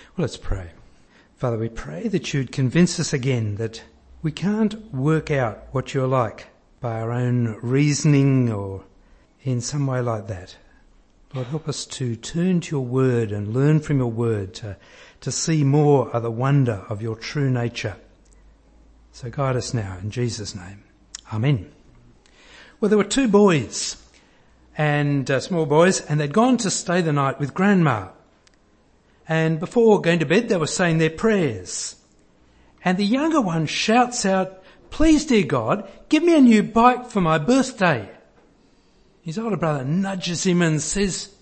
Well, let's pray. Father, we pray that you'd convince us again that we can't work out what you're like by our own reasoning or in some way like that. Lord, help us to turn to your word and learn from your word to see more of the wonder of your true nature. So guide us now in Jesus' name. Amen. Well, there were two boys, and small boys, and they'd gone to stay the night with Grandma. And before going to bed, they were saying their prayers. And the younger one shouts out, "Please, dear God, give me a new bike for my birthday." His older brother nudges him and says,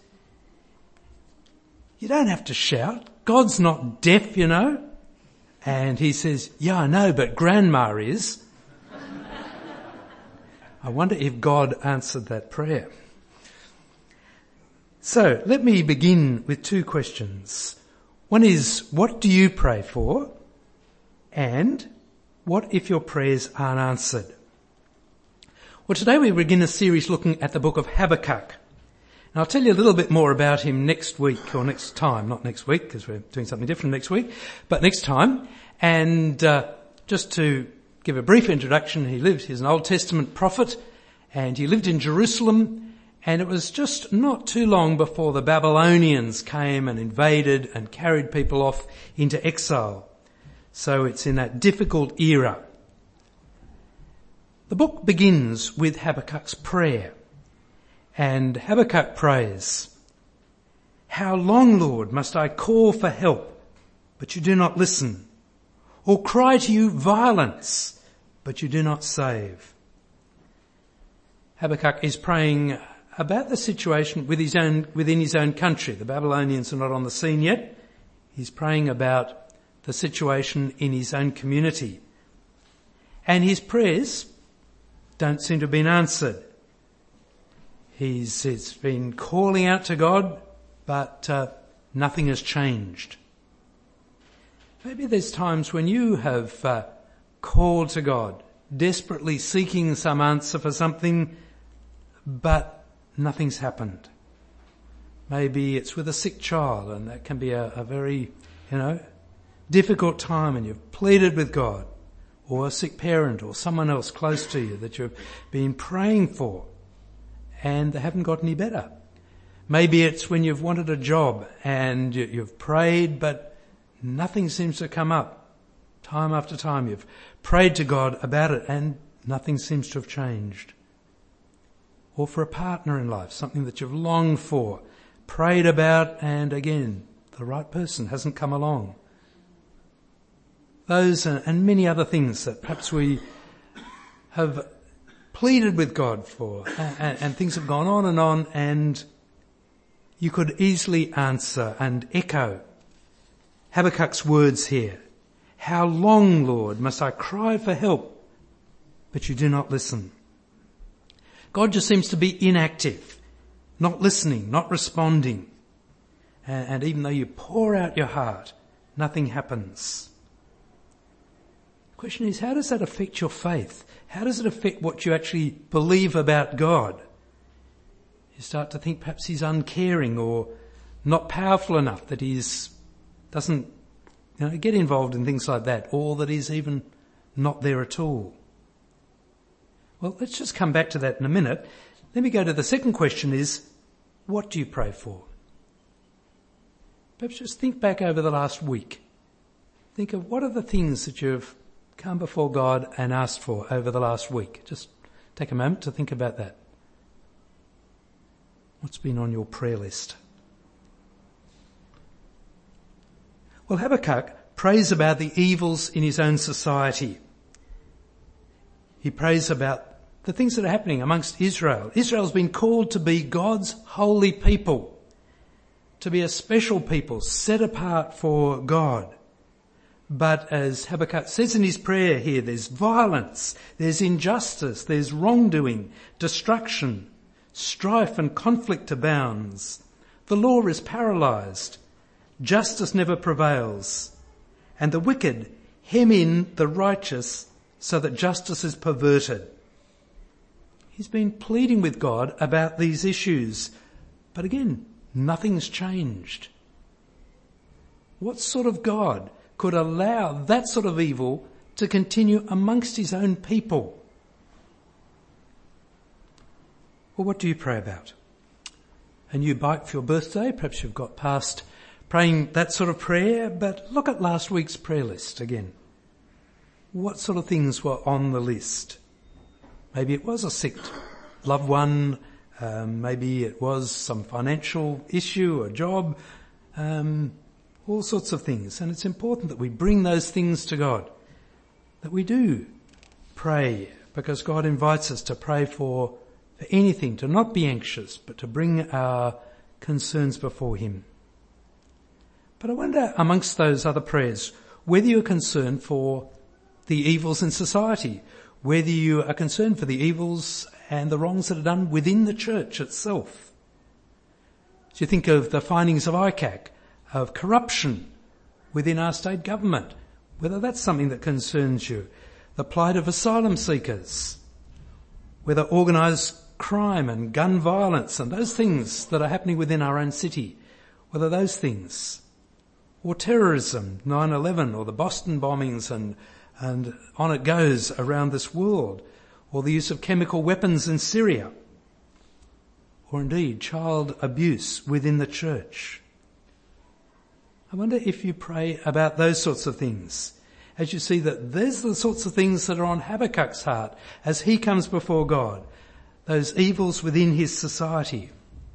"You don't have to shout. God's not deaf, you know." And he says, "Yeah, I know, but Grandma is." I wonder if God answered that prayer. So let me begin with two questions. One is, what do you pray for? And what if your prayers aren't answered? Well, today we begin a series looking at the book of Habakkuk. And I'll tell you a little bit more about him next week, or next time, not next week, because we're doing something different next week, but next time. And just to give a brief introduction, he's an Old Testament prophet, and he lived in Jerusalem. And it was just not too long before the Babylonians came and invaded and carried people off into exile. So it's in that difficult era. The book begins with Habakkuk's prayer. And Habakkuk prays, "How long, Lord, must I call for help, but you do not listen? Or cry to you violence, but you do not save?" Habakkuk is praying about the situation within his own country. The Babylonians are not on the scene yet. He's praying about the situation in his own community. And his prayers don't seem to have been answered. He's been calling out to God, but nothing has changed. Maybe there's times when you have called to God, desperately seeking some answer for something, but nothing's happened. Maybe it's with a sick child, and that can be a very, difficult time, and you've pleaded with God, or a sick parent or someone else close to you that you've been praying for, and they haven't got any better. Maybe it's when you've wanted a job and you've prayed, but nothing seems to come up. Time after time you've prayed to God about it and nothing seems to have changed. Or for a partner in life, something that you've longed for, prayed about, and again, the right person hasn't come along. Those and many other things that perhaps we have pleaded with God for, and things have gone on, and you could easily answer and echo Habakkuk's words here. "How long, Lord, must I cry for help, but you do not listen?" God just seems to be inactive, not listening, not responding. And even though you pour out your heart, nothing happens. The question is, how does that affect your faith? How does it affect what you actually believe about God? You start to think perhaps he's uncaring or not powerful enough, that he doesn't get involved in things like that, or that he's even not there at all. Well, let's just come back to that in a minute. Let me go to the second question is, what do you pray for? Perhaps just think back over the last week. Think of what are the things that you've come before God and asked for over the last week. Just take a moment to think about that. What's been on your prayer list? Well, Habakkuk prays about the evils in his own society. He prays about the things that are happening amongst Israel. Israel's been called to be God's holy people, to be a special people set apart for God. But as Habakkuk says in his prayer here, there's violence, there's injustice, there's wrongdoing, destruction, strife and conflict abounds. The law is paralysed, justice never prevails, and the wicked hem in the righteous so that justice is perverted. He's been pleading with God about these issues, but again, nothing's changed. What sort of God could allow that sort of evil to continue amongst his own people? Well, what do you pray about? A new bike for your birthday? Perhaps you've got past praying that sort of prayer, but look at last week's prayer list again. What sort of things were on the list? Maybe it was a sick loved one, maybe it was some financial issue, a job, all sorts of things. And it's important that we bring those things to God, that we do pray, because God invites us to pray for anything, to not be anxious, but to bring our concerns before him. But I wonder, amongst those other prayers, whether you're concerned for the evils in society, whether you are concerned for the evils and the wrongs that are done within the church itself. Do you think of the findings of ICAC, of corruption within our state government, whether that's something that concerns you, the plight of asylum seekers, whether organised crime and gun violence and those things that are happening within our own city, whether those things, or terrorism, 9/11, or the Boston bombings and on it goes around this world, or the use of chemical weapons in Syria, or indeed child abuse within the church. I wonder if you pray about those sorts of things, as you see that there's the sorts of things that are on Habakkuk's heart as he comes before God, those evils within his society.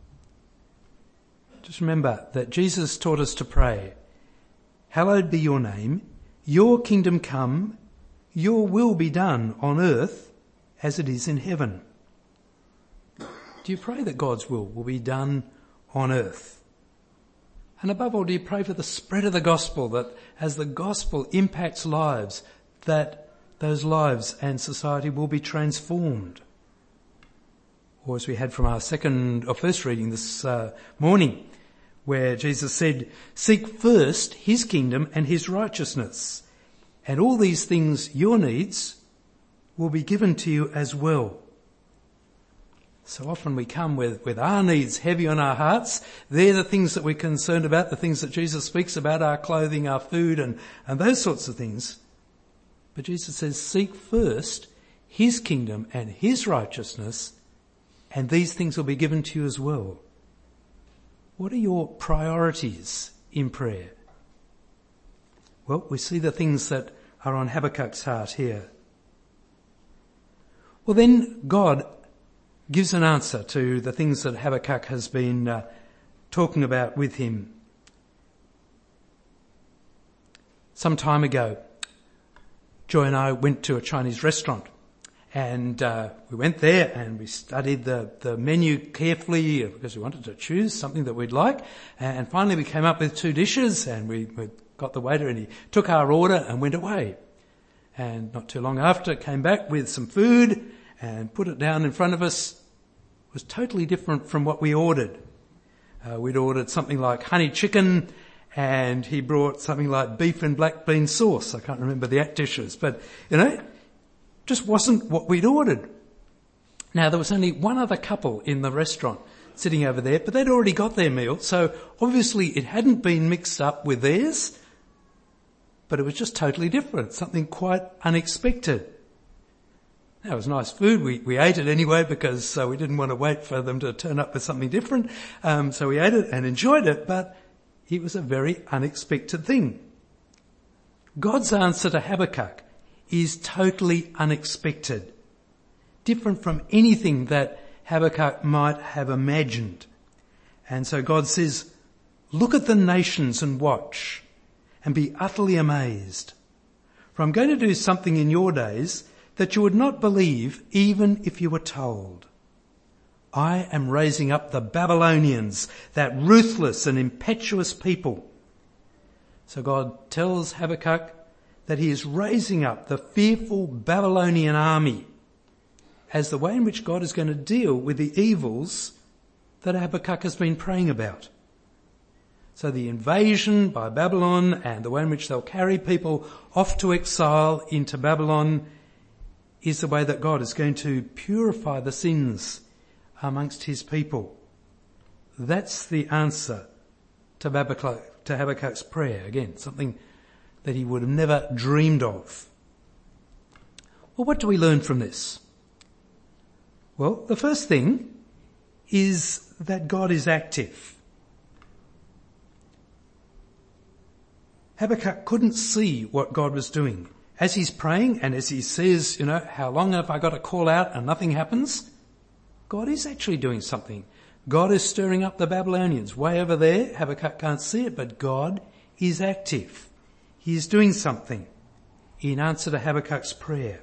Just remember that Jesus taught us to pray, "Hallowed be your name, your kingdom come, your will be done on earth as it is in heaven." Do you pray that God's will be done on earth? And above all, do you pray for the spread of the gospel, that as the gospel impacts lives, that those lives and society will be transformed? Or as we had from our first reading this morning, where Jesus said, "Seek first his kingdom and his righteousness, and all these things, your needs, will be given to you as well." So often we come with our needs heavy on our hearts. They're the things that we're concerned about, the things that Jesus speaks about, our clothing, our food, and those sorts of things. But Jesus says, seek first his kingdom and his righteousness, and these things will be given to you as well. What are your priorities in prayer? Well, we see the things that are on Habakkuk's heart here. Well, then God gives an answer to the things that Habakkuk has been talking about with him. Some time ago, Joy and I went to a Chinese restaurant, and we went there and we studied the menu carefully because we wanted to choose something that we'd like. And finally we came up with 2 dishes, and we got the waiter and he took our order and went away. And not too long after came back with some food and put it down in front of us. It was totally different from what we ordered. We'd ordered something like honey chicken, and he brought something like beef and black bean sauce. I can't remember the dishes, but just wasn't what we'd ordered. Now, there was only one other couple in the restaurant sitting over there, but they'd already got their meal, so obviously it hadn't been mixed up with theirs, but it was just totally different, something quite unexpected. Now, it was nice food. We ate it anyway because we didn't want to wait for them to turn up with something different. So we ate it and enjoyed it, but it was a very unexpected thing. God's answer to Habakkuk is totally unexpected, different from anything that Habakkuk might have imagined. And so God says, look at the nations and watch and be utterly amazed. For I'm going to do something in your days that you would not believe even if you were told. I am raising up the Babylonians, that ruthless and impetuous people. So God tells Habakkuk that he is raising up the fearful Babylonian army as the way in which God is going to deal with the evils that Habakkuk has been praying about. So the invasion by Babylon and the way in which they'll carry people off to exile into Babylon is the way that God is going to purify the sins amongst his people. That's the answer to to Habakkuk's prayer. Again, something that he would have never dreamed of. Well, what do we learn from this? Well, the first thing is that God is active. Habakkuk couldn't see what God was doing. As he's praying and as he says, how long have I got to call out and nothing happens? God is actually doing something. God is stirring up the Babylonians. Way over there, Habakkuk can't see it, but God is active. He is doing something in answer to Habakkuk's prayer.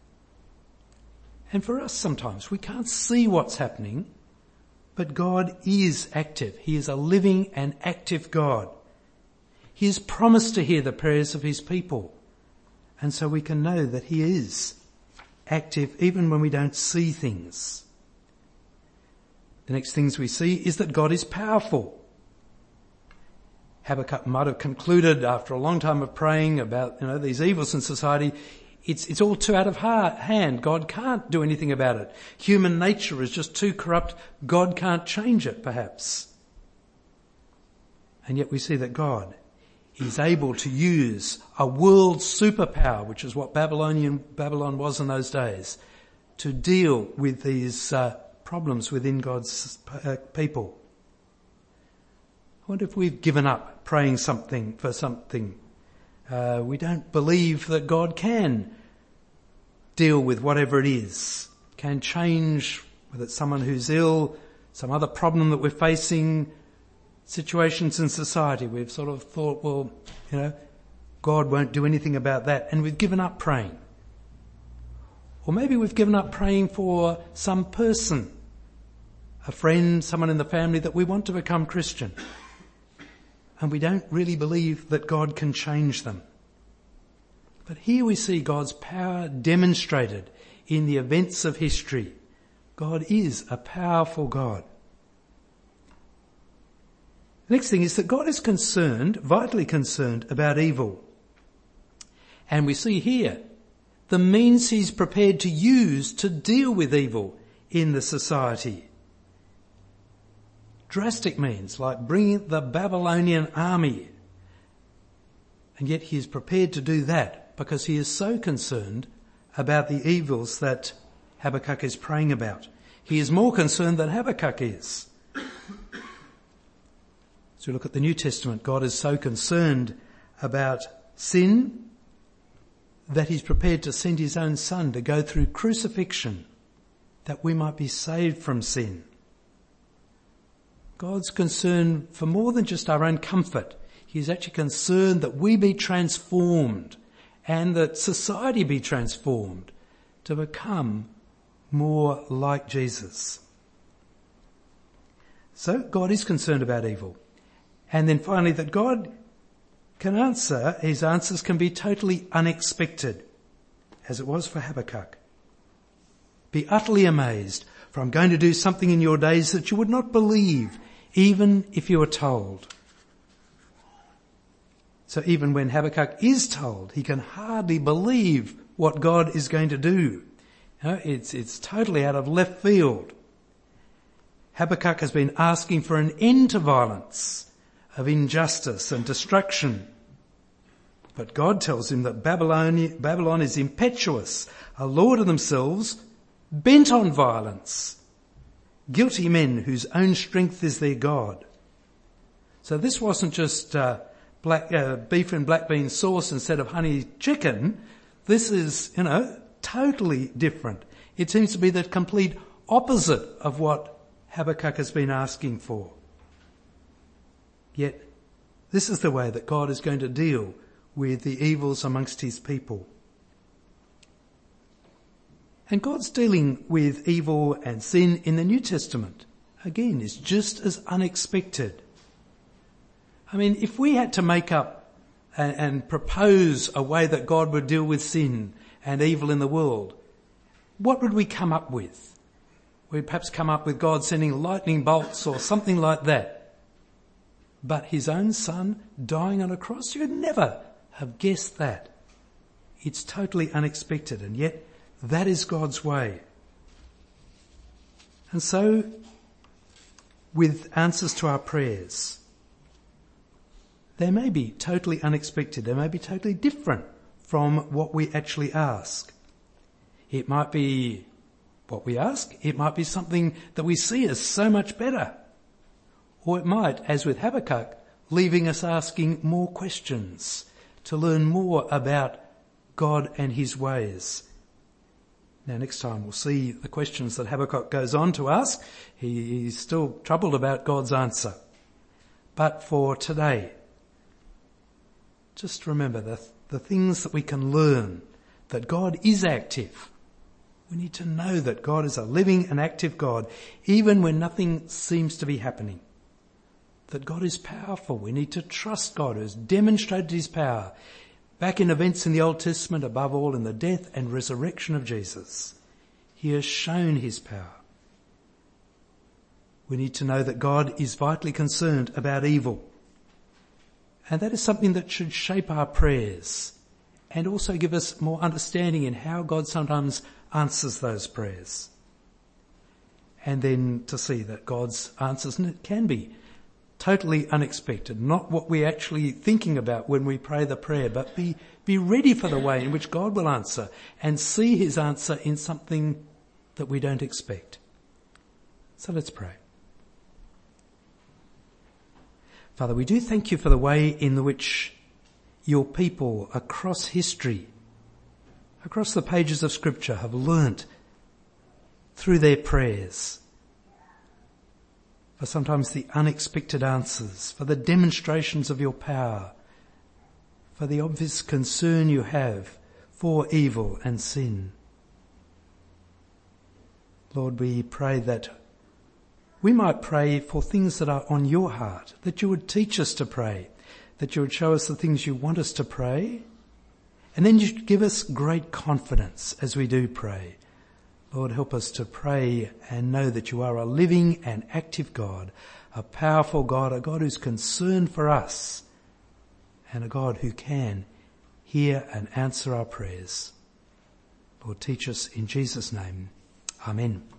And for us sometimes, we can't see what's happening, but God is active. He is a living and active God. He has promised to hear the prayers of his people. And so we can know that he is active even when we don't see things. The next things we see is that God is powerful. Habakkuk might have concluded after a long time of praying about, these evils in society, it's all too out of hand. God can't do anything about it. Human nature is just too corrupt. God can't change it, perhaps. And yet we see that God is able to use a world superpower, which is what Babylon was in those days, to deal with these problems within God's people. I wonder if we've given up praying for something. We don't believe that God can deal with whatever it is, can change, whether it's someone who's ill, some other problem that we're facing, situations in society. We've sort of thought, God won't do anything about that, and we've given up praying. Or maybe we've given up praying for some person, a friend, someone in the family that we want to become Christian, and we don't really believe that God can change them. But here we see God's power demonstrated in the events of history. God is a powerful God. The next thing is that God is vitally concerned about evil. And we see here the means he's prepared to use to deal with evil in the society. Drastic means like bringing the Babylonian army. And yet he is prepared to do that because he is so concerned about the evils that Habakkuk is praying about. He is more concerned than Habakkuk is. So we look at the New Testament. God is so concerned about sin that he's prepared to send his own son to go through crucifixion that we might be saved from sin. God's concerned for more than just our own comfort. He's actually concerned that we be transformed and that society be transformed to become more like Jesus. So God is concerned about evil. And then finally, that God can answer, his answers can be totally unexpected, as it was for Habakkuk. Be utterly amazed, for I'm going to do something in your days that you would not believe, even if you were told. So even when Habakkuk is told, he can hardly believe what God is going to do. It's totally out of left field. Habakkuk has been asking for an end to violence, of injustice and destruction. But God tells him that Babylon is impetuous, a lord of themselves, bent on violence, guilty men whose own strength is their God. So this wasn't just beef and black bean sauce instead of honey chicken. This is, totally different. It seems to be the complete opposite of what Habakkuk has been asking for. Yet, this is the way that God is going to deal with the evils amongst his people. And God's dealing with evil and sin in the New Testament, again, is just as unexpected. I mean, if we had to make up and propose a way that God would deal with sin and evil in the world, what would we come up with? We'd perhaps come up with God sending lightning bolts or something like that. But his own son dying on a cross, you'd never have guessed that. It's totally unexpected, and yet that is God's way. And so, with answers to our prayers, they may be totally unexpected. They may be totally different from what we actually ask. It might be what we ask. It might be something that we see as so much better. Or it might, as with Habakkuk, leaving us asking more questions to learn more about God and his ways. Now next time we'll see the questions that Habakkuk goes on to ask. He's still troubled about God's answer. But for today, just remember the things that we can learn, that God is active. We need to know that God is a living and active God, even when nothing seems to be happening. That God is powerful. We need to trust God who has demonstrated his power back in events in the Old Testament, above all in the death and resurrection of Jesus. He has shown his power. We need to know that God is vitally concerned about evil. And that is something that should shape our prayers and also give us more understanding in how God sometimes answers those prayers. And then to see that God's answers can be totally unexpected, not what we're actually thinking about when we pray the prayer, but be ready for the way in which God will answer and see his answer in something that we don't expect. So let's pray. Father, we do thank you for the way in which your people across history, across the pages of Scripture, have learnt through their prayers for sometimes the unexpected answers, for the demonstrations of your power, for the obvious concern you have for evil and sin. Lord, we pray that we might pray for things that are on your heart, that you would teach us to pray, that you would show us the things you want us to pray, and then you'd give us great confidence as we do pray. Lord, help us to pray and know that you are a living and active God, a powerful God, a God who's concerned for us, and a God who can hear and answer our prayers. Lord, teach us in Jesus' name. Amen.